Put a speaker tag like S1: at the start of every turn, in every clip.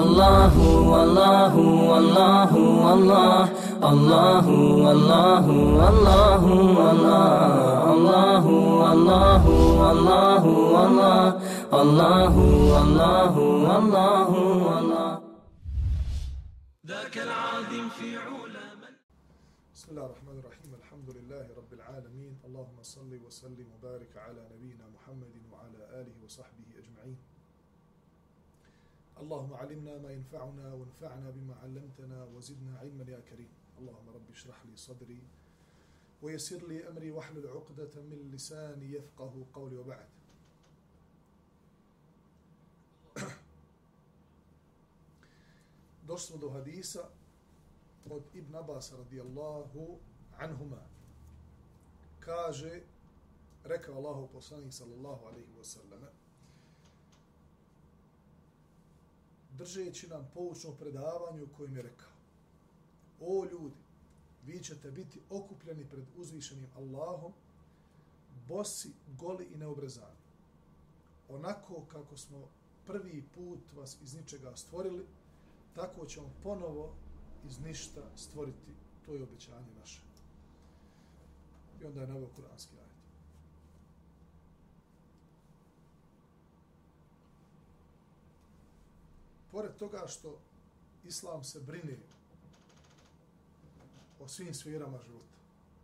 S1: Allahu, Allahu, Allahu, Allah, Allahu, Allahu, Allahu, Allah, Allahu, Allahu, Allahu, Allah, Allahu, Allahu, Allahu, Allah. ذاك العظيم في علا من.
S2: بسم الله الرحمن الرحيم. الحمد لله رب العالمين. اللهم صل وسلم وبارك على نبينا محمد وعلى آله وصحبه أجمعين. اللهم علمنا ما ينفعنا وانفعنا بما علمتنا وزدنا علما يا كريم. اللهم رب اشرح لي صدري ويسر لي أمري واحلل عقدة من لساني يفقه قولي وبعد. Došli smo do hadisa od Ibn Abasa radijallahu anhuma. Kaže, rekao Allahov poslanik sallallahu alejhi ve selleme, držeći nam poučno predavanje u kojem je rekao: o ljudi, vi ćete biti okupljeni pred uzvišenim Allahom, bosi, goli i neobrezani. Onako kako smo prvi put vas iz ničega stvorili, tako ćemo ponovo iz ništa stvoriti. To je obećanje naše. I onda je naveo kuranski ajet. Pored toga što Islam se brine o svim sferama života,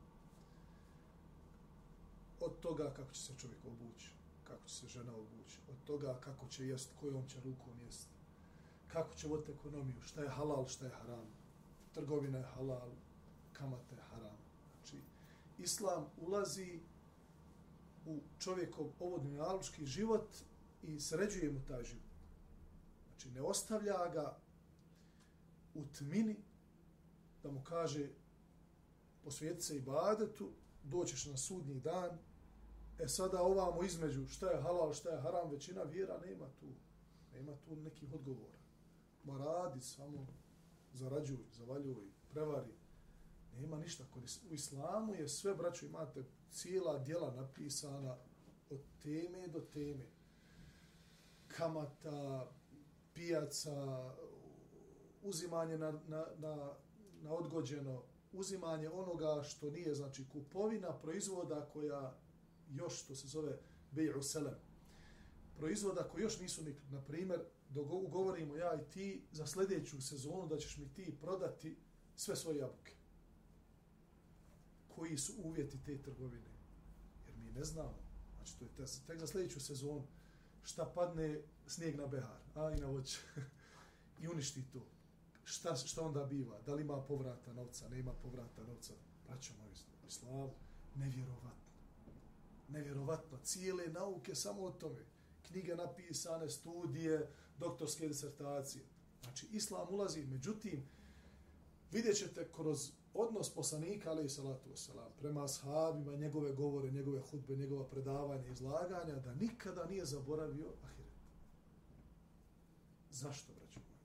S2: od toga kako će se čovjek obući, kako će se žena obući, od toga kako će jest, kojom će rukom jest, kako će voditi ekonomiju, šta je halal, šta je haram, trgovina je halal, kamata je haram. Znači, Islam ulazi u čovjekov ovodnjalučki život i sređuje mu taj život. Znači, ne ostavlja ga u tmini da mu kaže posvijeti se ibadetu, doćeš na sudnji dan, sada ovamo između šta je halal, šta je haram, većina vjera nema tu nekih odgovora. Ma radi samo, zarađuj, zavaljuj, prevari. Nema ništa. U islamu je sve, braćo, imate cijela djela napisana od teme do teme. Kamata, pijaca, uzimanje na odgođeno, uzimanje onoga što nije, znači kupovina proizvoda koja još, što se zove bej'u selem, proizvoda koji još nisu nikli. Na primjer, ugovorimo ja i ti za sljedeću sezonu da ćeš mi ti prodati sve svoje jabuke. Koji su uvjeti te trgovine? Jer mi ne znamo. Znači, to je tek za sljedeću sezonu. Šta padne snijeg na behar, i na voće. I uništi to. Šta onda biva? Da li ima povrata novca? Ne ima povrata novca. Braćo moji, u islamu, nevjerovatno. Nevjerovatno. Cijele nauke samo o tome. Knjige napisane, studije, doktorske disertacije. Znači, Islam ulazi, međutim, vidjet ćete kroz odnos poslanika, alejhi salatu vesselam, prema ashabima, njegove govore, njegove hudbe, njegova predavanja, izlaganja, da nikada nije zaboravio ahiret. Zašto, braćo moji?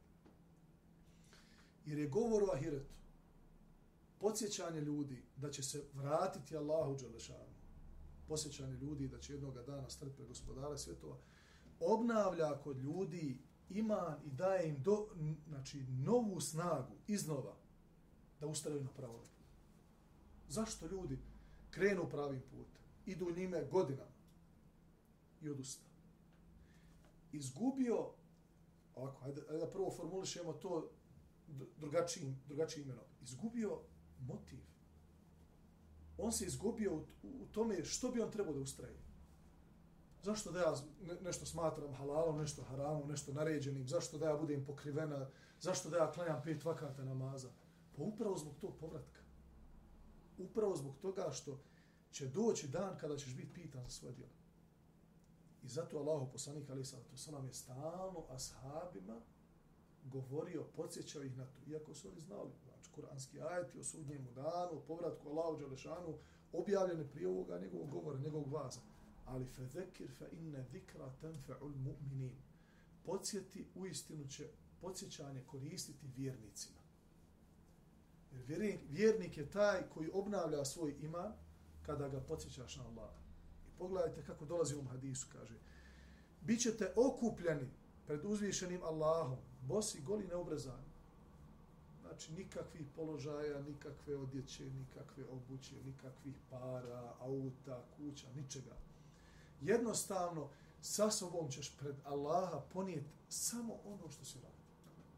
S2: Jer je govor o ahiretu podsjećanje ljudi da će se vratiti Allahu dželešanu, posjećanje ljudi da će jednoga dana stati pred gospodara svjetova, obnavlja kod ljudi iman i daje im znači, novu snagu iznova da ustraju na pravom putu. Zašto ljudi krenu pravim putem, idu njime godinama i odustaju? Izgubio, ovako, ajde da prvo formulišemo to drugačijim imenom, izgubio motiv. On se izgubio u tome što bi on trebao da ustraje. Zašto da ja nešto smatram halalom, nešto haramom, nešto naređenim, zašto da ja budem pokrivena, zašto da ja klanjam 5 vakata namaza? Pa upravo zbog tog povratka. Upravo zbog toga što će doći dan kada ćeš biti pitan za svoje djela. I zato Allahov poslanik alejhi salatu vesselam je stalno ashabima govorio, podsjećao ih na to, iako su oni znali. Znači, kuranski ajeti o sudnjemu danu, o povratku Allahu dželešanu, objavljene prije ovoga njegovog govora, njegovog vaza. Ali fezekir fa inne zikra tanfa'ul mu'minin. Podsjeti, uistinu će podsjećanje koristiti vjernicima. Jer vjernik je taj koji obnavlja svoj iman kada ga podsjećaš na Allaha. I pogledajte kako dolazi u hadisu, kaže: Bićete okupljeni pred uzvišenim Allahom, bosi, goli, neobrezani. Znači, nikakvih položaja, nikakve odjeće, nikakve obuće, nikakvih para, auta, kuća, ničega. Jednostavno, sa sobom ćeš pred Allaha ponijeti samo ono što si radio.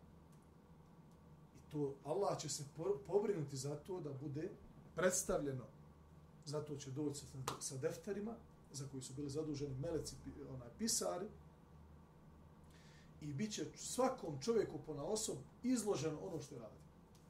S2: I to Allah će se pobrinuti za to da bude predstavljeno. Zato će doći sa defterima, za koji su bili zaduženi meleci, pisari, i bit će svakom čovjeku ponaosob izloženo ono što je radio.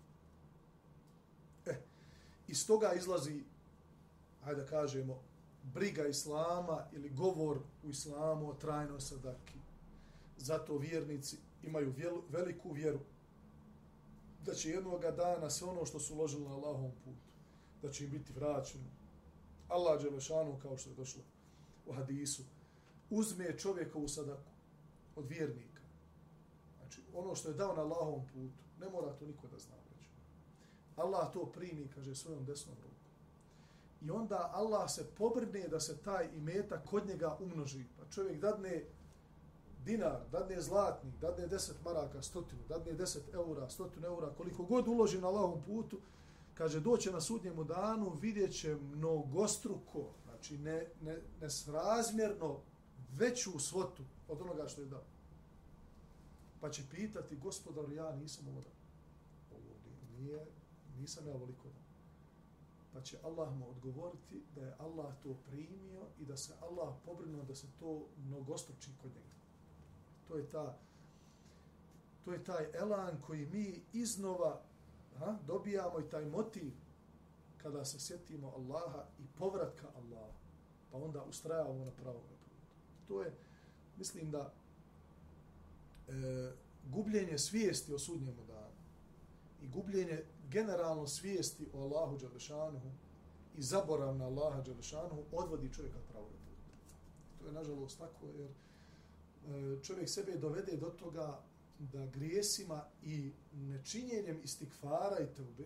S2: Iz toga izlazi, hajde da kažemo, briga Islama ili govor u Islamu o trajnoj sadaki. Zato vjernici imaju veliku vjeru da će jednoga dana sve ono što su uložili na Allahovom putu, da će im biti vraćeno. Allah dželešanu, kao što je došlo u hadisu, uzme čovjekovu sadaku od vjernika. Znači, ono što je dao na Allahovom putu, ne mora to niko da zna. Allah to primi, kaže, svojom desnom rukom. I onda Allah se pobrine da se taj imetak kod njega umnoži. Pa čovjek dadne dinar, dadne zlatnik, dadne 10 maraka, 100, dadne 10 eura, 100 eura, koliko god uloži na Allahovom putu, kaže, doće na sudnjemu danu, vidjet će mnogostruko, znači nesrazmjerno veću svotu od onoga što je dao. Pa će pitati, gospodaru, ja nisam ovo dao. Ovo nisam ja ovoliko dao. Pa će Allah mu odgovoriti da je Allah to primio i da se Allah pobrinuo da se to mnogostruči kod njega. To je taj elan koji mi iznova dobijamo i taj motiv kada se sjetimo Allaha i povratka Allaha. Pa onda ustrajavamo na pravom putu. To je, mislim da, gubljenje svijesti o sudnjemu danu i gubljenje generalno svijesti o Allahu dželešanuhu i zaborav na Allaha dželešanuhu odvodi čovjeka od pravog puta. To je nažalost tako, jer čovjek sebe dovede do toga da grijesima i nečinjenjem istikfara i teube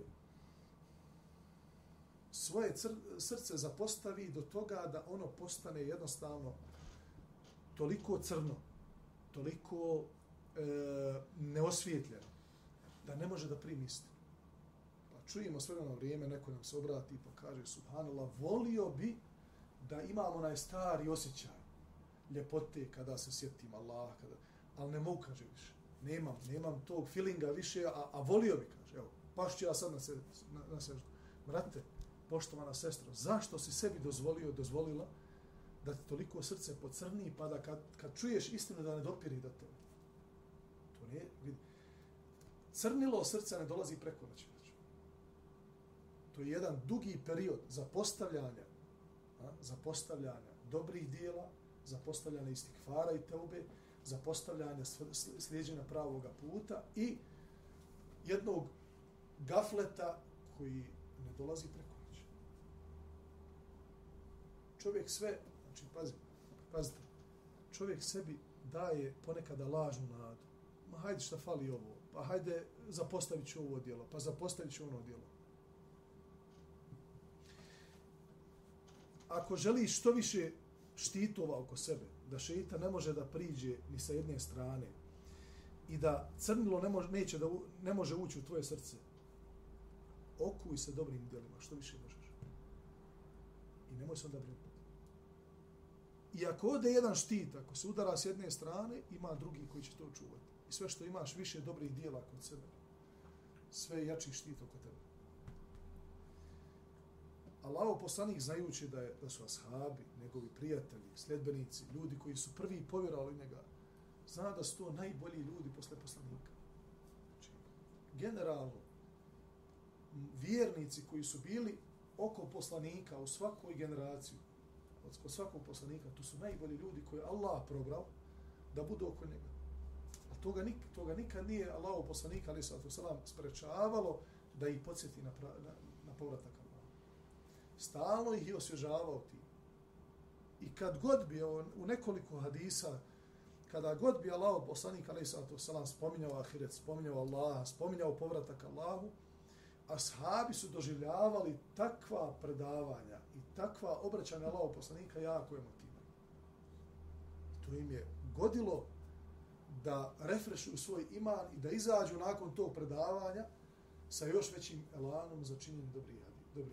S2: svoje srce zapostavi do toga da ono postane jednostavno toliko crno, toliko neosvjetljeno, da ne može da primi istinu. Pa čujemo sve na vrijeme, neko nam se obrati pa kaže, subhanallah, volio bi da imamo onaj stari osjećaj ljepote kada se sjetim Allaha, ali ne mogu, kaže, više. Nemam tog feelinga više, a volio bi, kaže, evo, paš ću ja sad na seždu. Brate, poštovana sestra, zašto si sebi dozvolila da ti toliko srce pocrni, pa da kad čuješ istinu da ne dopiri do tebe? To nije, vidi. Crnilo srca ne dolazi preko noći. To je jedan dugi period zapostavljanja dobrih dijela, zapostavljanja istikfara i teube, zapostavljanja slijeđenja pravoga puta i jednog gafleta koji ne dolazi preko noći. Čovjek sve, znači pazite, čovjek sebi daje ponekada lažnu nadu. Ma hajde šta fali ovo, pa hajde zapostavit ću ovo djelo, pa zapostavit ću ono djelo. Ako želiš što više štitova oko sebe, da šeitan ne može da priđe ni sa jedne strane i da crnilo ne može ući u tvoje srce, okuj se dobrim djelima, što više možeš. I nemoj se onda brinuti. I ako ode jedan štit, ako se udara s jedne strane, ima drugi koji će to čuvati. I sve što imaš više dobrih djela kod sebe, sve jači štit oko tebe. Allahov poslanik, znajući da su ashabi, njegovi prijatelji, sljedbenici, ljudi koji su prvi povjerovali u njega, zna da su to najbolji ljudi posle poslanika. Znači, generalno, vjernici koji su bili oko poslanika u svakoj generaciji, od svakog poslanika, to su najbolji ljudi koje Allah probrao da budu oko njega. A toga nikad nije Allahov poslanika, ali sallallahu alejhi ve sellem, sprečavalo da ih podsjeti na povratak Allaha. Stalno ih je osvježavao tim. I kad god bi u nekoliko hadisa, kada god bi Allahov poslanik, ali sallallahu alejhi ve sellem, spominjao ahiret, spominjao Allaha, spominjao povratak Allahu, ashabi su doživljavali takva predavanja i takva obraćanja Allahov poslanika jako emotivno. To im je godilo da refrešuju svoj iman i da izađu nakon tog predavanja sa još većim elanom za činjenje dobrih djela.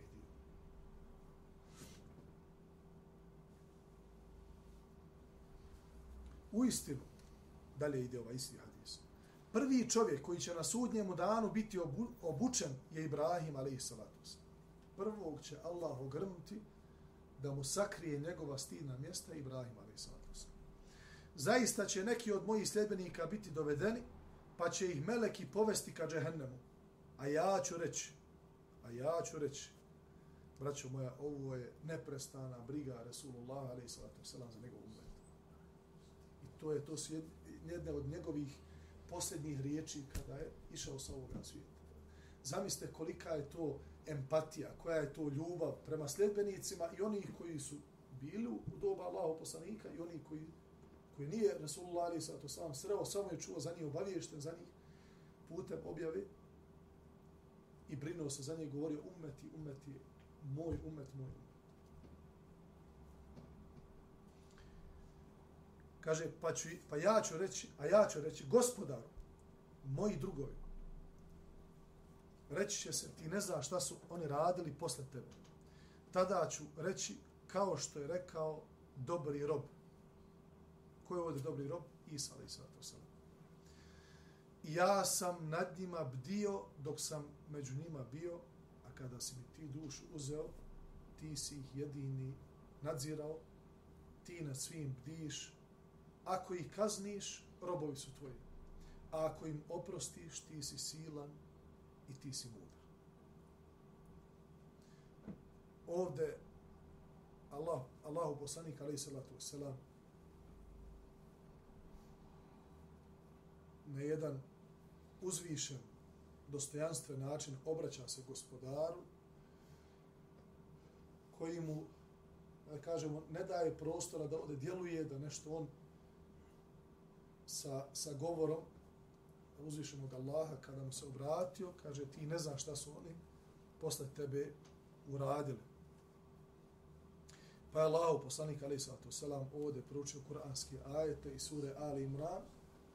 S2: Uistinu, dalje ide ovaj isti hadis. Prvi čovjek koji će na sudnjemu danu biti obučen je Ibrahim a.s. Prvog će Allah ogrnuti da mu sakrije njegova stidna mjesta Ibrahim a.s. Zaista će neki od mojih sljedbenika biti dovedeni, pa će ih meleki povesti ka džehennemu. A ja ću reći, braćo moja, ovo je neprestana briga Resulullah a.s. za njegov umet. I to su jedne od njegovih posljednjih riječi kada je išao sa ovoga svijeta. Zamislite kolika je to empatija, koja je to ljubav prema sljedbenicima i onih koji su bili u doba Allahov poslanika i onih koji nije Resulullah alejhi ve sellem sreo, samo je čuo za njih, obaviješten za njih putem objave i brinuo se za njih, govorio ummeti, moj ummet. Kaže, pa ja ću reći, gospodaru, moji drugovi, reći će se, ti ne znaš šta su oni radili posle tebe. Tada ću reći, kao što je rekao dobri rob. Ko je ovdje dobri rob? Isa alejhi salatu vesselam. Ja sam nad njima bdio dok sam među njima bio, a kada si mi ti dušu uzeo, ti si ih jedini nadzirao, ti nad svim bdiš. Ako ih kazniš, robovi su tvoji. A ako im oprostiš, ti si silan i ti si mudar. Ovdje Allahu poslanik alejhi salatu vesselam na jedan uzvišen, dostojanstven način obraća se gospodaru koji mu, da kažemo, ne daje prostora da ovdje djeluje, da nešto on sa govorom uzvišenog Allaha, kada mu se obratio, kaže, ti ne znaš šta su oni posle tebe uradili. Pa je Allahu poslanik alejhi salatu vesselam ovdje proučio kuranske ajete iz sure Ali Imran: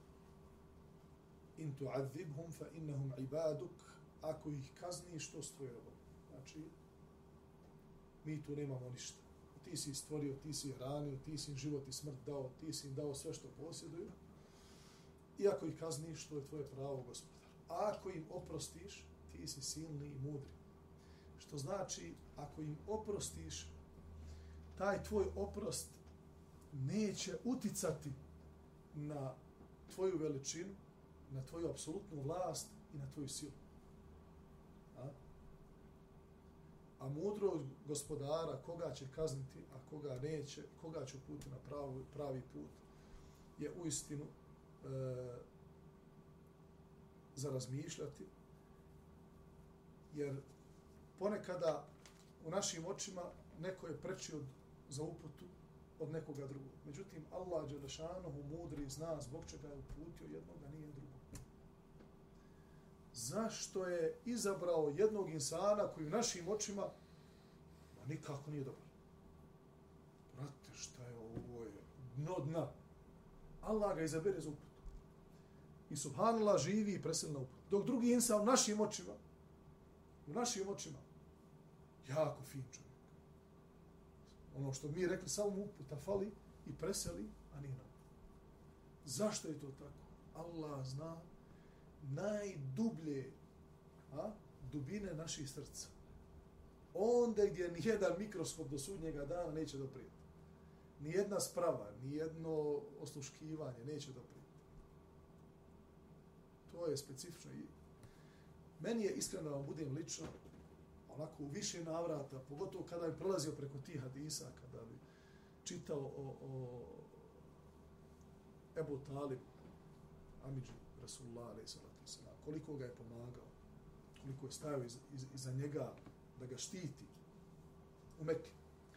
S2: in tu'adhibhum fa innahum ibaduk, ako ih kazniš, to su tvoji robovi. Znači, mi tu nemamo ništa. Ti si stvorio, ti si hranio, ti si im život i smrt dao, ti si im dao sve što posjeduju. I ako ih kazniš, to je tvoje pravo, gospodar. A ako im oprostiš, ti si silni i mudri. Što znači, ako im oprostiš, taj tvoj oprost neće uticati na tvoju veličinu, na tvoju apsolutnu vlast i na tvoju silu. A mudrost gospodara, koga će kazniti, a koga neće, koga će uputiti na pravi put, je uistinu za razmišljati, jer ponekada u našim očima neko je preči za uputu od nekoga drugog. Međutim, Allah dželešanohu mudri zna zbog čega je uputio jednog, a nije drugog. Zašto je izabrao jednog insana koji u našim očima nikako nije dobar? Brate, šta je ovo? Je dno dna. Allah ga izabere za uputu. I subhanallah živi i preseli na uputu. Dok drugi insan u našim očima, jako fin čovjek. Ono što mi rekli, samo mu uputa fali i preseli, a nije na uputu. Zašto je to tako? Allah zna najdublje dubine naših srca. Onda gdje nijedan mikroskop do sudnjega dana neće doprijeti. Nijedna sprava, nijedno osluškivanje neće doprijeti. To je specifično. I meni je, iskreno da vam budem lično, onako u više navrata, pogotovo kada bi prelazio preko tih hadisa, kada bi čitao o Ebu Talib, amidži Rasulullah alejhi salatu vesselam, koliko ga je pomagao, koliko je stajao iza njega da ga štiti u Mekke.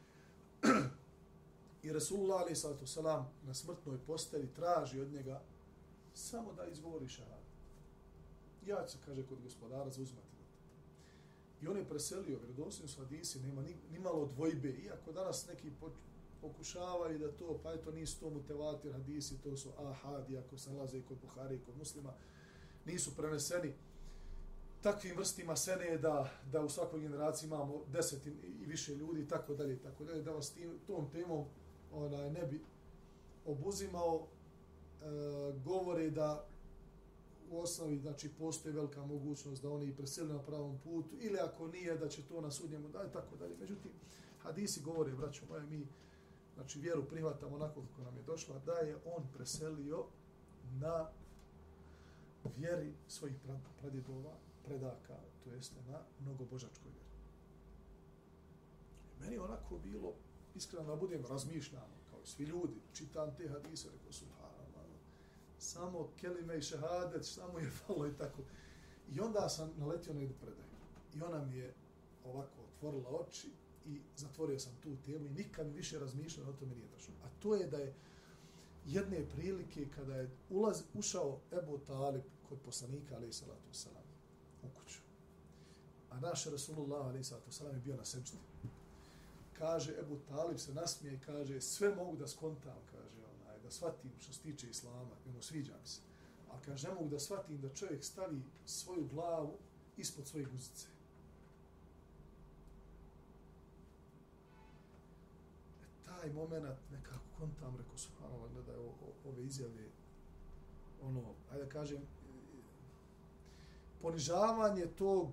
S2: I Rasulullah alejhi salatu vesselam na smrtnoj postelji traži od njega samo da izgovori šahadet. Ja ću se, kaže, kod gospodara zauzmati. I on je preselio, vjerodostojni su hadisi, nema ni malo dvojbe, iako danas neki pokušavaju da to, pa eto nisu to mutevatir hadisi, to su ahadi, ako se nalaze i kod Buhari i kod Muslima, nisu preneseni takvim vrstima sene da u svakoj generaciji imamo 10 i više ljudi i tako dalje, da vas tom temom ne bi obuzimao. Govore da u osnovi znači, postoji velika mogućnost da oni i preseli na pravom putu ili ako nije da će to na sudnjemu da i tako dalje. Međutim, hadisi govore, braćo moje, mi znači, vjeru prihvatamo onako kako nam je došla, da je on preselio na vjeri svojih pradjedova, predaka, to jeste na mnogobožačkoj vjeri. Meni onako bilo, iskreno da budem razmišljano, kao svi ljudi, čitam te hadise, rekao subhanallah, samo kelime i šehadet, samo je falo i tako. I onda sam naletio na jednu predaju. I ona mi je ovako otvorila oči i zatvorio sam tu temu i nikad mi više razmišljao o tome nije došlo. A to je da je jedne prilike kada je ušao Ebu Talib kod poslanika, alejhi salatu vesselam, u kuću. A naš Rasulullah, alejhi salatu vesselam, je bio na sećdi. Kaže, Ebu Talib se nasmije i kaže, sve mogu da skontam, kaže, da shvatim što se tiče islama, sviđa mi se. A kaže, ne mogu da shvatim da čovjek stavi svoju glavu ispod svoje guzice. Taj moment nekako kontam, rekao, subhanallah, gledaj ove izjave, ajde da kažem, ponižavanje tog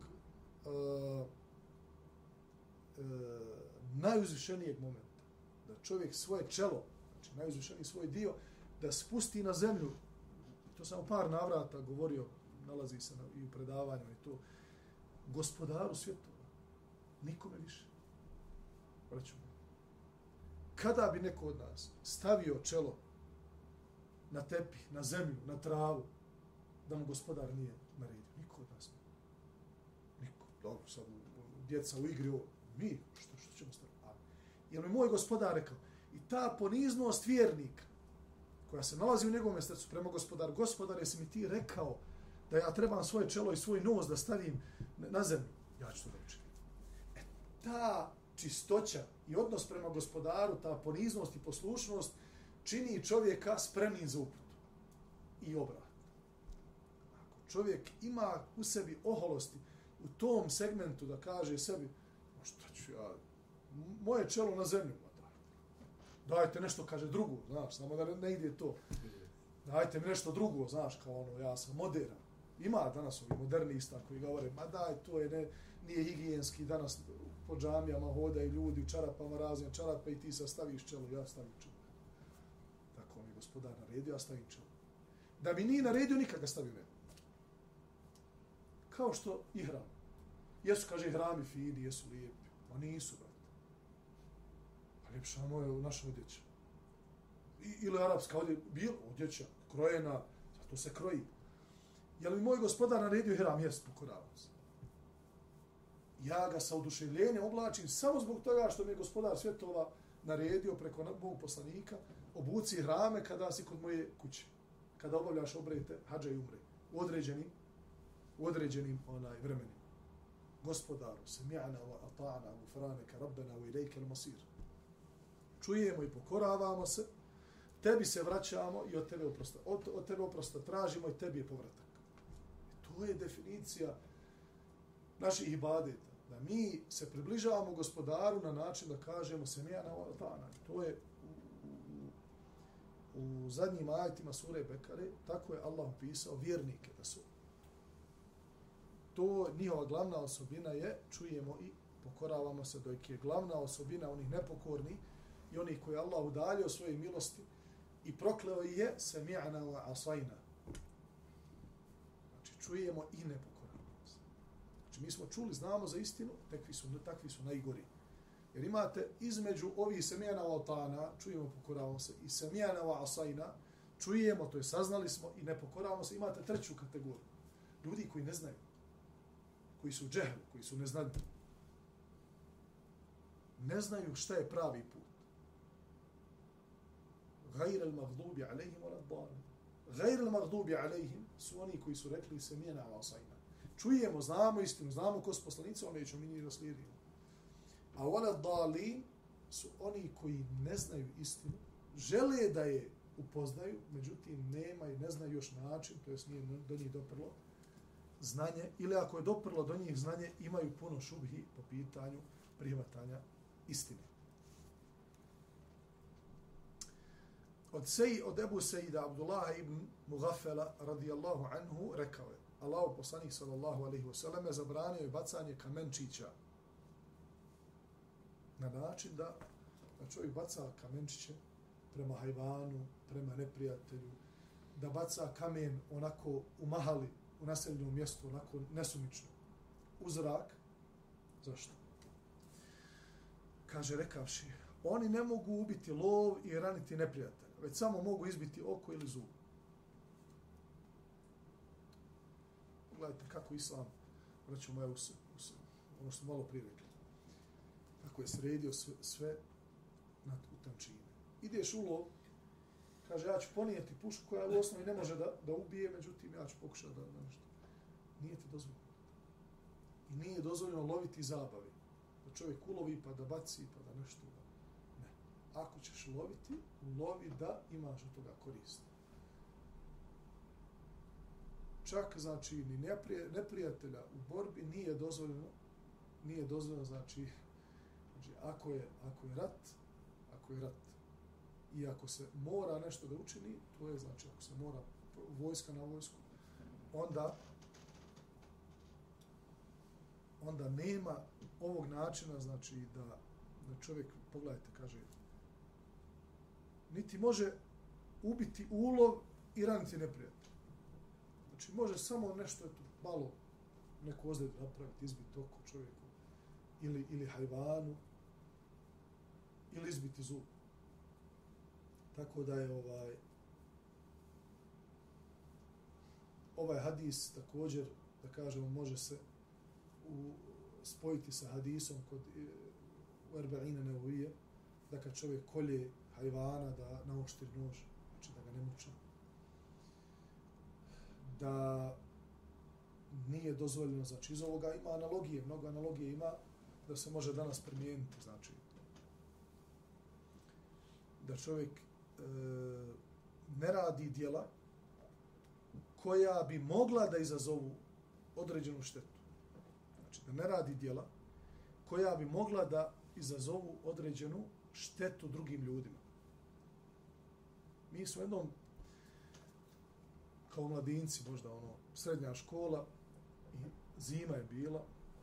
S2: najuzvišenijeg momenta. Da čovjek svoje čelo, znači najuzvišeniji svoj dio, da spusti na zemlju. To sam u par navrata govorio, nalazi se i u predavanju i to. Gospodaru svjetova, nikome više. Vraćamo. Kada bi neko od nas stavio čelo na tepih, na zemlju, na travu, da mu gospodar nije naredio? Niko od nas nije. Niko. Dobro, sad djeca u igri, mi, što ćemo staviti? Jer mi moj gospodar rekao, i ta poniznost vjernika, koja se nalazi u njegovom srcu prema gospodaru, gospodar, jesi mi ti rekao da ja trebam svoje čelo i svoj nos da stavim na zemlju? Ja ću to da učinim. Ta čistoća i odnos prema gospodaru, ta poniznost i poslušnost čini čovjeka spremnim za uputu i obrat. Ako čovjek ima u sebi oholosti u tom segmentu da kaže sebi, šta ću ja, moje čelo na zemlju, dajte nešto, kaže, drugo, znaš, samo da ne ide to. Dajte mi nešto drugo, znaš, kao ja sam moderan. Ima danas ovi modernista koji govore, ma daj, to je nije higijenski, danas po džamijama hodaju ljudi u čarapama, razne čarape i ti se staviš čelo, ja stavim čelo. Tako mi gospodar naredio, ja stavim čelo. Da mi nije naredio, nikad ga stavio ne. Kao što i hram. Jesu, kaže, hrami fini, jesu lijepi. Ma nisu, brate. Pa ljepša moja u naša odjeća. Ili arapska odjeća, krojena, zato se kroji. Je li moj gospodar naredio hram? Jest, pokoravam se. Ja ga sa oduševljenjem oblačim samo zbog toga što mi je gospodar svjetova naredio preko mog poslanika, obuci hrame kada si kod moje kuće. Kada obavljaš obrede, hadža i umre. U određenim vremenima. Gospodaru, sami'na wa ata'na, gufranaka rabbena wa ilejke al-masir. Čujemo i pokoravamo se, tebi se vraćamo i od tebe oprosta tražimo i tebi je povratak. To je definicija naših ibadeta. Da mi se približavamo gospodaru na način da kažemo sami'na wa ata'na. To je u zadnjim ajetima sure Bekare, tako je Allah opisao vjernike da su. To njihova glavna osobina je, čujemo i pokoravamo se, dok je glavna osobina onih nepokornih i onih koji Allah udaljio svoje milosti i prokleo je sami'na wa asajna. Znači čujemo i ne pokoravamo se. Znači mi smo čuli, znamo za istinu, takvi su najgori. Jer imate između ovih sami'na wa ata'na, čujemo, pokoravamo se, i sami'na wa asajna, čujemo, to je saznali smo i ne pokoravamo se, imate treću kategoriju. Ljudi koji ne znaju, koji su džehli, koji su neznanji. Ne znaju šta je pravi put. Gajr al-maghdubi alejhim wala-ddallin. Gajr al-maghdubi alejhim su oni koji su rekli sami'na wa asajna. Čujemo, znamo istinu, znamo ko su poslanici, oni ćemo mi njih da slijedimo. A wala-ddallin su oni koji ne znaju istinu, žele da je upoznaju, međutim nemaju, ne znaju još način, to jest nije do njih doprlo znanje, ili ako je doprlo do njih znanje, imaju puno šubhi po pitanju prihvatanja istine. Od Ebu Sejida Abdullaha ibn Mughafela radijallahu anhu rekao je, Allahu poslanik sallallahu alejhi ve selleme zabranio je bacanje kamenčića na način da čovjek baca kamenčiće prema hajvanu, prema neprijatelju, da baca kamen onako u mahali, u naseljenom mjestu, onako nesumično, u zrak. Zašto? Kaže, rekavši, oni ne mogu ubiti lov i raniti neprijatelja, već samo mogu izbiti oko ili zub. Gledajte kako Islam, vraćamo moja ono što malo prije rekli, kako je sredio sve u tančine. Ideš u lov, kaže, ja ću ponijeti pušku koja u osnovi ne može da ubije, međutim, ja ću pokušati da nešto. Nije ti dozvoljeno. I nije dozvoljeno loviti zabavi. Da čovjek ulovi pa da baci pa da nešto. Ne. Ako ćeš loviti, lovi da imaš od toga korist. Čak, znači, ni neprijatelja u borbi nije dozvoljeno, znači ako je rat, i ako se mora nešto da učini, to je znači ako se mora vojska na vojsku, onda nema ovog načina, znači da čovjek, pogledajte, kaže, niti može ubiti ulov i raniti neprijatelja. Znači može samo nešto, eto, malo neku ozljedu napraviti, izbiti oko čovjeku ili hajvanu ili izbiti zub. Tako da je ovaj hadis također, da kažemo, može se spojiti sa hadisom kod Arba'ina Nevavije, da kad čovjek kolje hajvana da naoštri nož, znači da ga ne muča. Da nije dozvoljeno, znači iz ovoga ima analogije, mnogo analogije ima da se može danas primijeniti, znači da čovjek ne radi djela koja bi mogla da izazovu određenu štetu. Znači da ne radi djela koja bi mogla da izazovu određenu štetu drugim ljudima. Mi smo jednom kao mladinci, možda srednja škola, i zima je bila,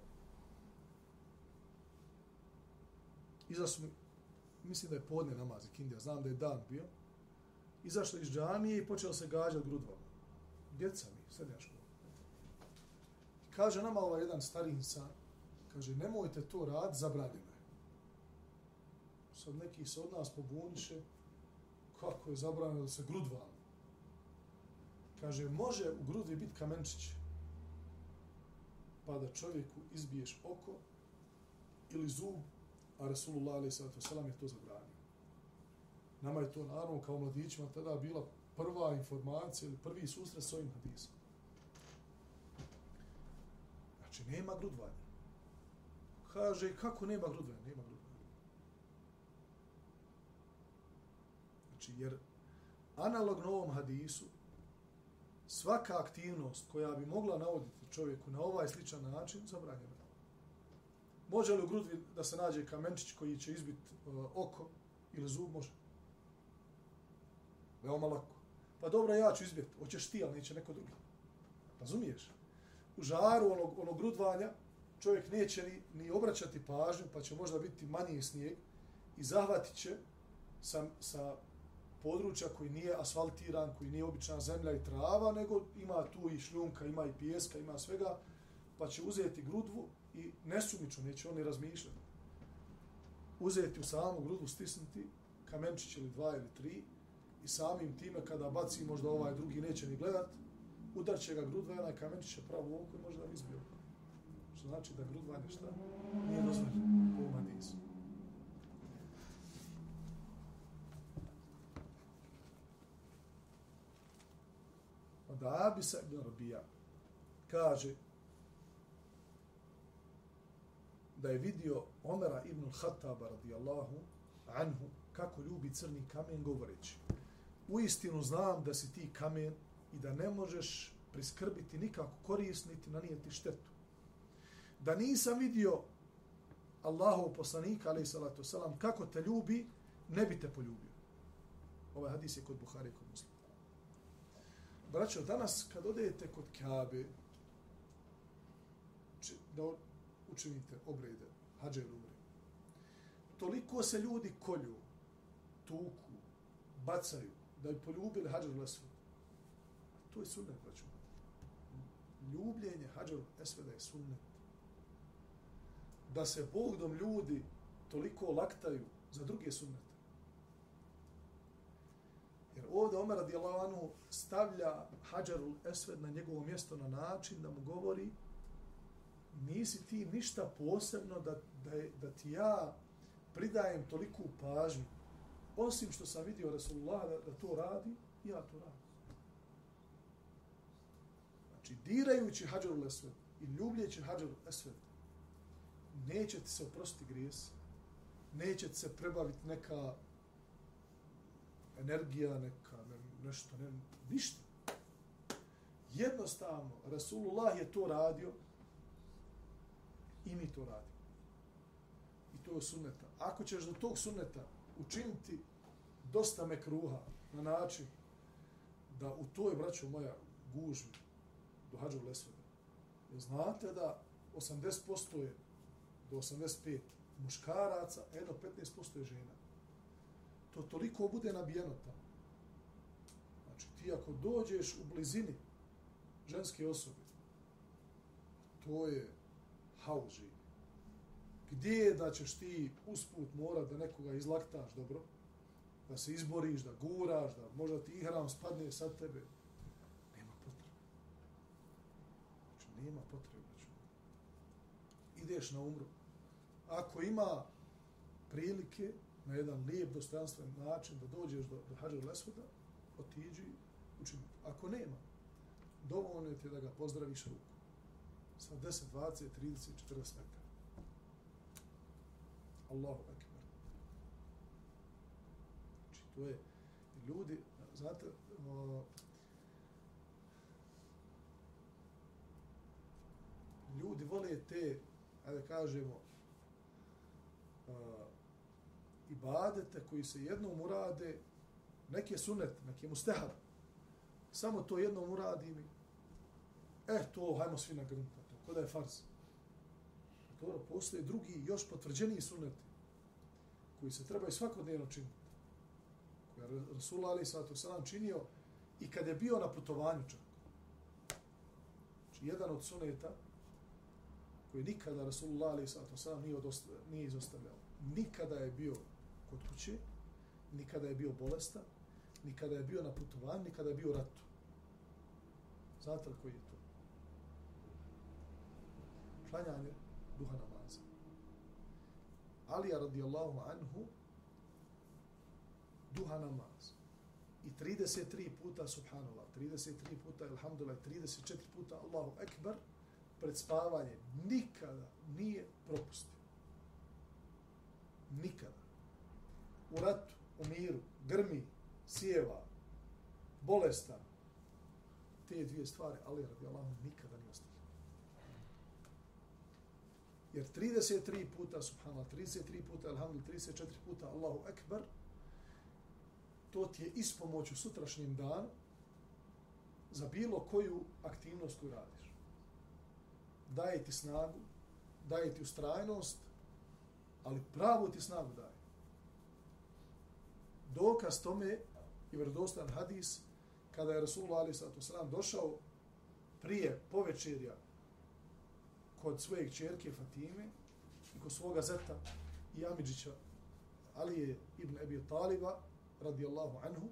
S2: izašli, mislim da je podne namaz ikindija, znam da je dan bio, izašli iz džamije i počeo se gađati grudvama. Djeca mi, srednja škola. Kaže nama jedan stari insan, kaže, nemojte to raditi, zabranjeno je. Sad neki se od nas pobuniše, kako je zabranjeno da se grudvamo. Kaže, može u grudvi biti kamenčić, pa da čovjeku izbiješ oko ili zub, a Resulullah a.s. je to zabranio. Nama je to, naravno, kao mladićima tada bila prva informacija ili prvi susret s ovim hadisom. Znači, nema grudvanja. Kaže, kako nema grudvanja? Nema grudvanja. Znači, jer analogno ovom hadisu, svaka aktivnost koja bi mogla navoditi čovjeku na ovaj sličan način, zabranjena. Može li u grudvi da se nađe kamenčić koji će izbiti oko ili zub? Može. Veoma lako. Pa dobro, ja ću izbiti. Hoćeš ti, ali neće neko drugi. Razumiješ? U žaru onog grudvanja čovjek neće ni obraćati pažnju, pa će možda biti manji snijeg i zahvatit će sa područja koji nije asfaltiran, koji nije obična zemlja i trava, nego ima tu i šljunka, ima i pijeska, ima svega, pa će uzeti grudvu i nesumično, neće oni razmišljati. Uzeti u samu grudvu, stisnuti kamenčić ili 2 ili 3 i samim time kada baci, možda ovaj drugi neće ni gledat, udarće ga grudva i onaj kamenčić je pravo u oko i možda ga izbio. Što znači da grudvanje šta? Nije dozvoljeno u ovom hadisu. Onda Abisa ibn Rabija kaže da je vidio Omera ibn Khattaba radijallahu anhu kako ljubi crni kamen govoreći: uistinu znam da si ti kamen i da ne možeš priskrbiti nikako korist niti nanijeti štetu. Da nisam vidio Allahov poslanika alejhi salatu vesselam kako te ljubi, ne bi te poljubio. Ovaj hadis je kod Buhari i kod Muslima. Braćo, danas kad odete kod Kabe da učinite obrede, hadže ili umre, toliko se ljudi kolju, tuku, bacaju da bi poljubili Hadžarul Esved. To je sunnet, braćo. Ljubljenje Hadžarul Esveda je sunnet. Da se Bogdom ljudi toliko laktaju za druge sunnete. Jer ovdje Omer radijallahu anhu stavlja Hadžarul Esved na njegovo mjesto na način da mu govori: nisi ti ništa posebno da ti ja pridajem toliku pažnju. Osim što sam vidio Rasulullah da to radi, ja to radim. Znači, dirajući Hadžarul Esved i ljubljeći Hadžarul Esved, neće ti se oprostiti grijes, neće ti se prebaviti neka energija, nešto, ništa. Jednostavno, Rasulullah je to radio i mi to radimo. I to je sunneta. Ako ćeš do tog sunneta učiniti dosta mekruha na način da u toj, braćo moja, gužvi do Hadžarul Esveda, znate da 80% je do 85 muškaraca, a jedno 15% je žena. To toliko bude nabijeno tamo. Znači, ti ako dođeš u blizini ženske osobe, to je haos živi. Gdje je da ćeš ti usput morat da nekoga izlaktaš dobro, da se izboriš, da guraš, da možda ti ihram spadne sad tebe? Nema potrebe. Znači, nema potrebe. Znači, ideš na umru. Ako ima prilike na jedan lijep, dostojanstven način da dođeš do Hadžarul Esveda, otiđi, učini. Ako nema, dovoljno je ti da ga pozdraviš ruku. Sa 10, 20, 30, 40 metara. Allahu ekber. Znači, to je ljudi, znate, ljudi vole te, ajde kažemo, ibadete koji se jednom urade, neki je sunnet, neki je mustehab. Samo to jednom uradi mi. To, hajmo svi na grunta, to, ko da je farz. Dobro, postoje drugi, još potvrđeniji sunneti, koji se trebaju svakodnevno činiti. Koji je Rasulullah alejhi salatu vesselam činio i kad je bio na putovanju čak. Znači, jedan od sunneta koji nikada Rasulullah alejhi salatu vesselam nije izostavljao. Nikada je bio kod kuće, nikada je bio bolestan, nikada je bio na putovanju, nikada je bio u ratu. Znate li koji je to? Klanjanje duha namaza. Alija radijallahu anhu duha namaz. I 33 puta subhanallah, 33 puta alhamdulillah, 34 puta Allahu ekber pred spavanje nikada nije propustio. Nikada. U ratu, u miru, grmi, sjeva, bolestan, te dvije stvari Alija radijallahu anhu nikada nije ostavio. Jer 33 puta subhanallah, 33 puta alhamdulillah, 34 puta Allahu ekber, to ti je ispomoć u sutrašnjem danu za bilo koju aktivnost koju radiš. Daje ti snagu, daje ti ustrajnost, ali pravu ti snagu daje. Dokaz tome i vjerodostojan hadis kada je Rasulullah alejhi salatu vesselam došao prije povečerja kod svoje kćerke Fatime i kod svoga zeta i amidžića Alije ibn Abi Taliba radijallahu anhu,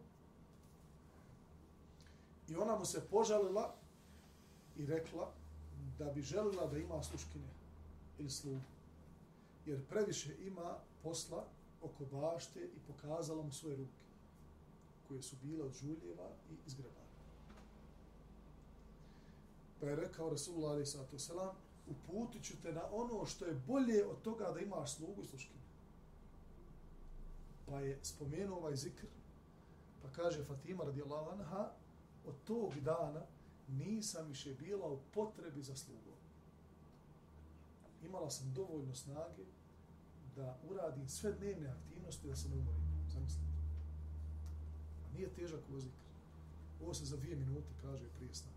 S2: i ona mu se požalila i rekla da bi želila da ima sluškine ili slugu, jer previše ima posla oko bašte i pokazala mu svoje ruke koje su bile od žuljeva i izgrebane. Pa je rekao Rasulullah alejhi salatu vesselam: uputit ću te na ono što je bolje od toga da imaš slugu i sluškine. Pa je spomenuo ovaj zikr, pa kaže Fatima radijallahu anha, od tog dana nisam više bila u potrebi za slugom. Imala sam dovoljno snage da uradim sve dnevne aktivnosti da se ne umorim. Zamislite. A nije težak ovo zikr. Ovo se za 2 minute kaže prije sna.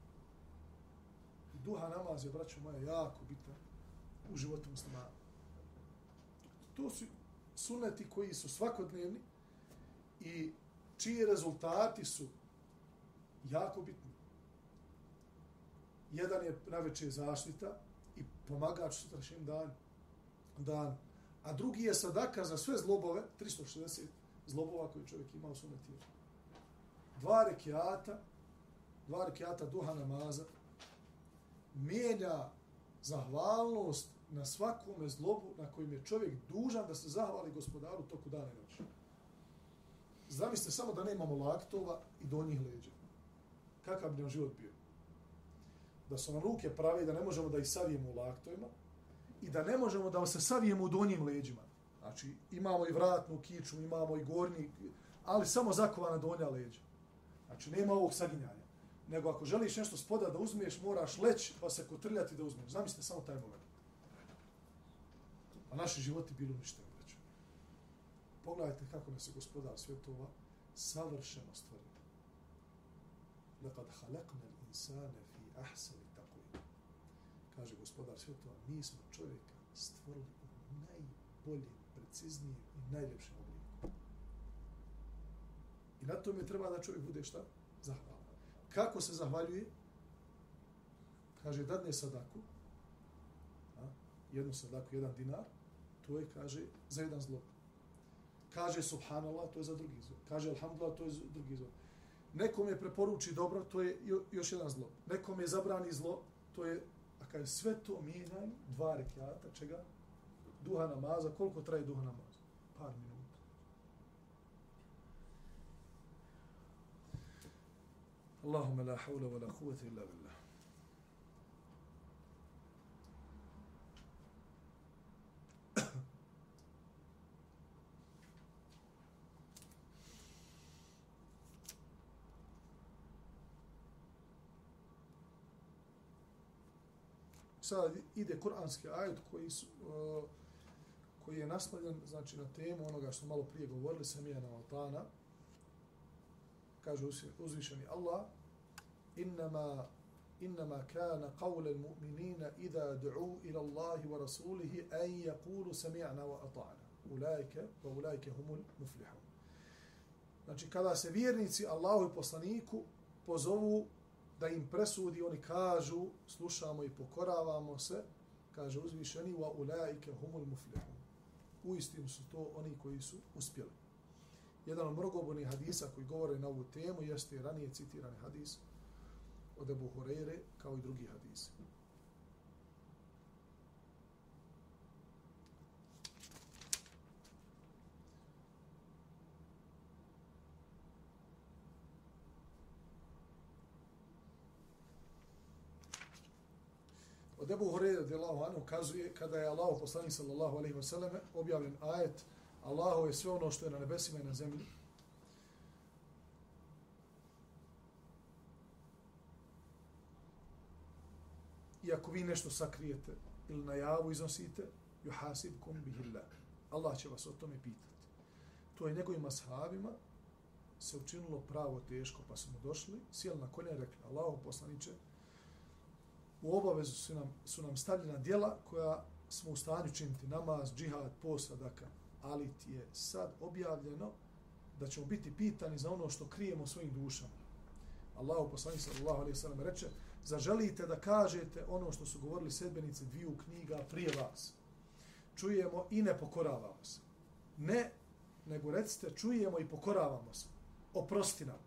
S2: I duha namaz je, braćo moja, jako bitan u životu muslimana. To su suneti koji su svakodnevni i čiji rezultati su jako bitni. Jedan je najveća zaštita i pomagač sutrašnjem danu. A drugi je sadaka za sve zlobove, 360 zlobova koje čovjek ima u svome tijelu. 2 rekiata duha namaza mijenja zahvalnost na svakome zlobu na kojem je čovjek dužan da se zahvali gospodaru toku dana i noći. Zamislite samo da nemamo laktova i donjih leđa. Kakav bi nam život bio? Da su nam ruke prave i da ne možemo da ih savijemo u laktovima i da ne možemo da se savijemo u donjim leđima. Znači, imamo i vratnu kiču, imamo i gornji, ali samo zakovana donja leđa. Znači, nema ovog saginjanja. Nego ako želiš nešto spoda da uzmiješ, moraš leći pa se kotrljati da uzmiješ. Zamislite samo taj moment. A naši životi bili uništeni. Pogledajte kako nas je gospodar svjetova savršeno stvorio. Lekad halakna l'insane fi ahsani taqwim. Kaže gospodar svjetova, mi smo čovjeka stvorili u najboljem, preciznijem i najljepšem obliku. I na tome treba da čovjek bude šta? Zahvalan. Kako se zahvaljuje? Kaže, dadne sadaku, jednu sadaku, 1 dinar, to je, kaže, za 1 zlob. Kaže subhanallah, to je za drugi zlob. Kaže alhamdulillah, to je za drugi zlob. Nekom je preporuči dobro, to je još 1 zlob. Nekom je zabrani zlo, to je, a kaže sve to mijenjaju, 2 rekiata, čega? Duha namaza, koliko traje duha namaza? Par minuta. Allahumma la hawla wa la quwwata illa billah. Sada ide kuranski ajet koji je naslovljen, znači, na temu onoga što malo prije govorili, Samijana Vatana. Kaže uzvišeni Allah, innama kana qawla al-mu'minina idha du'u ila Allahi wa rasulihi an yaqulu sami'na wa ata'na. Ulaika humul muflihun. Znači, kada se vjernici Allahu i poslaniku pozovu da im presudi, oni kažu, slušamo i pokoravamo se, kaže uzvišeni, wa ulaika humul muflihun. Uistinu su to oni koji su uspjeli. Jedan od mnogobrojnih hadisa koji govore na ovu temu jeste ranije citirani hadis od Ebu Hureyre, kao i drugi hadisi. Od Ebu Hureyre radijallahu anhu kazuje kada je Allahov poslanik sallallahu alejhi ve selleme objavljen ajet Allahu je sve ono što je na nebesima i na zemlji. I ako vi nešto sakrijete ili na javu iznosite, yuhasibkum bihillah. Allah će vas o tome pitati. To je njegovim ashabima se učinilo pravo teško, pa su mu došli, sjeli na konja i rekli, Allahov poslaniče, u obavezu su nam stavljena djela koja smo u stanju činiti, namaz, džihad, post, sadaka, ali ti je sad objavljeno da ćemo biti pitani za ono što krijemo svojim dušama. Allahu poslanik sallallahu alejhi ve sellem reče, zaželite da kažete ono što su govorili sedbenici 2 knjiga prije vas. Čujemo i ne pokoravamo se. Ne, nego recite čujemo i pokoravamo se. Oprosti nam.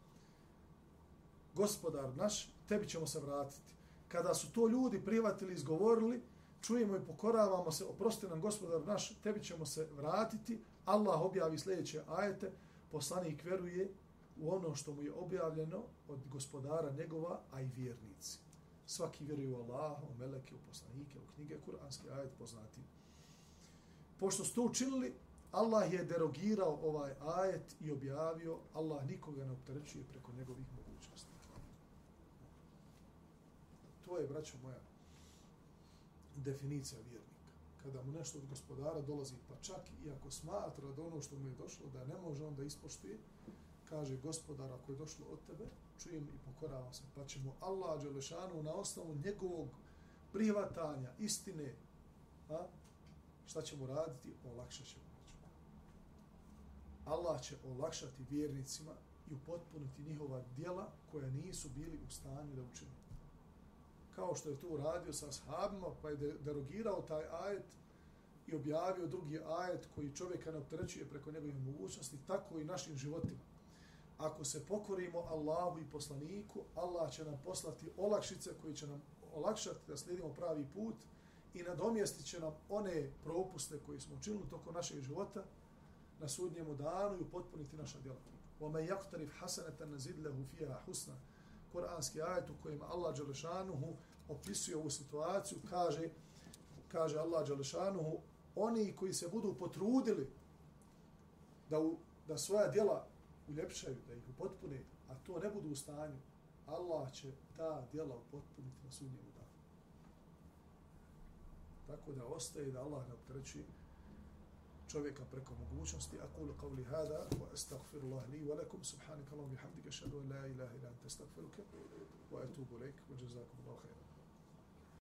S2: Gospodar naš, tebi ćemo se vratiti. Kada su to ljudi prihvatili i izgovorili, čujemo i pokoravamo se, oprosti nam gospodar naš, tebi ćemo se vratiti. Allah objavi sljedeće ajete, poslanik veruje u ono što mu je objavljeno od gospodara njegova, a i vjernici. Svaki vjeruje u Allaha, u meleke, u poslanike, u knjige, kuranski ajet poznati. Pošto su to učinili, Allah je derogirao ovaj ajet i objavio, Allah nikoga ne opterećuje preko njegovih mogućnosti. To je, braćo moja, definicija vjernika. Kada mu nešto od gospodara dolazi, pa čak i ako smatra da ono što mu je došlo, da ne može on da ispoštuje, kaže gospodar, ako je došlo od tebe, čujem i pokoravam se, pa ćemo Allah dželešanu na osnovu njegovog prihvatanja istine, šta ćemo raditi? Olakšat ćemo. Allah će olakšati vjernicima i upotpuniti njihova djela koja nisu bili u stanju da učine. Kao što je to uradio sa ashabima, pa je derogirao taj ajet i objavio drugi ajet koji čovjeka ne opterećuje preko njegove mogućnosti, tako i našim životima. Ako se pokorimo Allahu i poslaniku, Allah će nam poslati olakšice koji će nam olakšati da slijedimo pravi put i nadomjestit će nam one propuste koje smo učinili tokom našeg života na sudnjemu danu i upotpuniti naša djela. وَمَنْ يَقْتَرِفْ حَسَنَةً نَزِدْ لَهُ فِيهَا حُسْنًا. Kur'anski ajet u kojima Allah dželešanuhu opisuje ovu situaciju, kaže Allah dželešanuhu, oni koji se budu potrudili da svoja djela uljepšaju, da ih upotpune, a to ne budu u stanju, Allah će ta djela upotpuniti na sudnjemu danu. Tako da ostaje da Allah ne opterećuje čovjeka preko mogućnosti. Aqulu qawli hada wa astaghfirullah li wa lakum subhanaka Allahumma bihamdika ashhadu an la ilaha illa anta astaghfiruka wa atubu ilaik wa jazakumullahu khairan.